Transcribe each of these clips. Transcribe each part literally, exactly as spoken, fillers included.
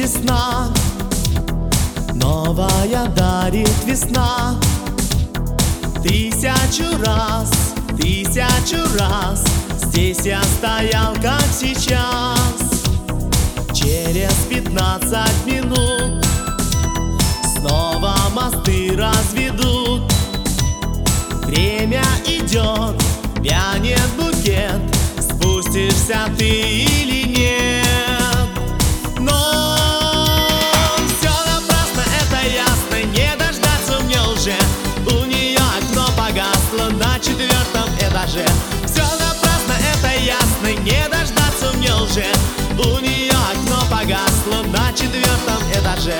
весна, новая дарит весна. Тысячу раз, тысячу раз здесь я стоял, как сейчас. Через пятнадцать минут снова мосты разведут. Время идет, вянет букет, спустишься ты или нет. Но все напрасно, это ясно, не дождаться мне уже. У нее окно погасло на четвертом этаже. Все напрасно, это ясно, не дождаться мне уже. У нее окно погасло на четвертом этаже.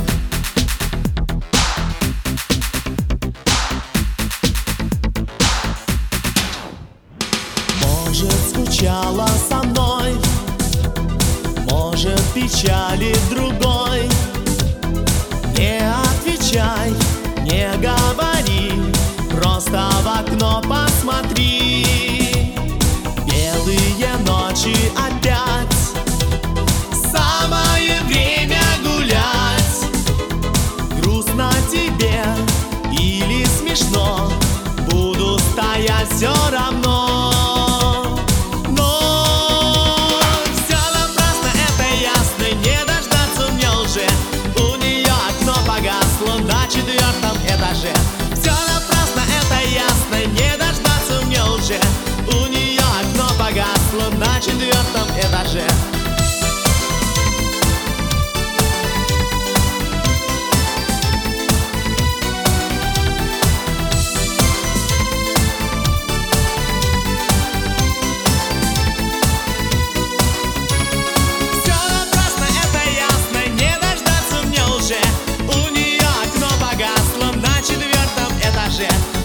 Может, скучала со мной, может, печали другой. Не отвечай, не говори, просто в окно посмотри. Белые ночи опять, самое время гулять. Грустно тебе или смешно, буду стоять все равно. На четвертом этаже. Все напрасно, это ясно, не дождаться мне уже. У нее окно погасло на четвертом этаже. Все напрасно, это ясно, не дождаться мне уже. У нее окно погасло на четвертом этаже.